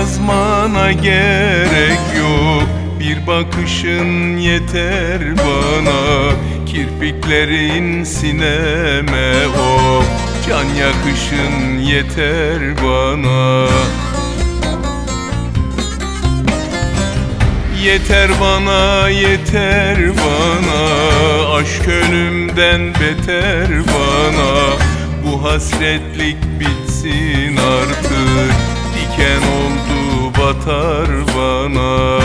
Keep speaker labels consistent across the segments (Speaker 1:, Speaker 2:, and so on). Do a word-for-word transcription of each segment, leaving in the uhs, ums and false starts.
Speaker 1: yazmana gerek yok, bir bakışın yeter bana. Kirpiklerin sineme o, can yakışın yeter bana. Yeter bana, yeter bana, aşk ölümden beter bana. Bu hasretlik bitsin artık, diken oldu batar bana.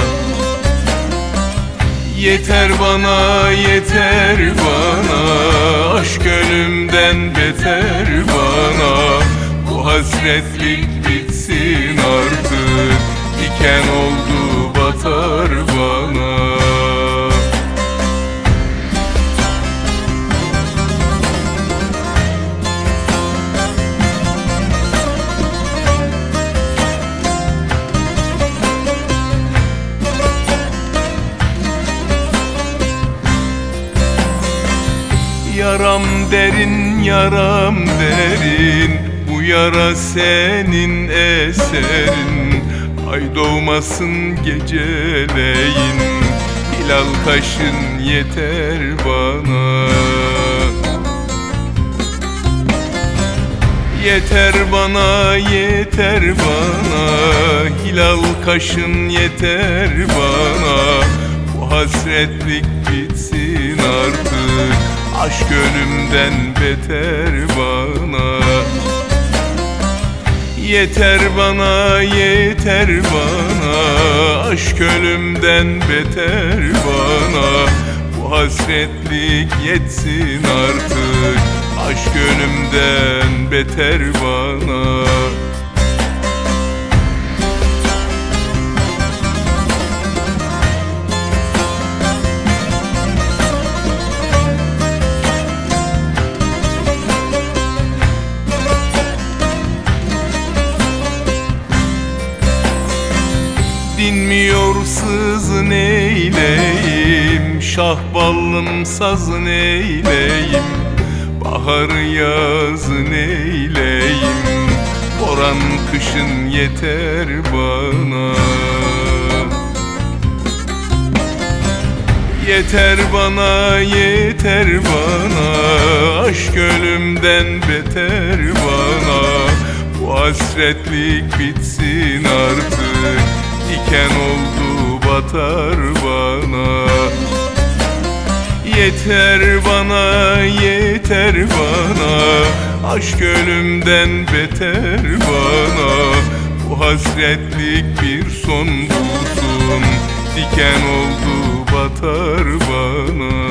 Speaker 1: Yeter bana, yeter bana, aşk ölümden beter bana. Bu hasretlik bitsin artık, diken oldu batar bana. Yaram derin, yaram derin, bu yara senin eserin. Ay doğmasın geceleyin, hilal kaşın yeter bana. Yeter bana, yeter bana, hilal kaşın yeter bana. Bu hasretlik bitsin artık, aşk ölümden beter bana. Yeter bana, yeter bana, aşk ölümden beter bana. Bu hasretlik yetsin artık, aşk ölümden beter bana. Dinmiyor sızın eyleyim, şah ballım sazın eyleyim. Baharı yazın eyleyim, boran kışın yeter bana. Yeter bana, yeter bana, aşk ölümden beter bana. Bu hasretlik bitsin artık, diken oldu batar bana. Yeter bana, yeter bana, aşk ölümden beter bana. Bu hasretlik bir son bulsun, diken oldu batar bana.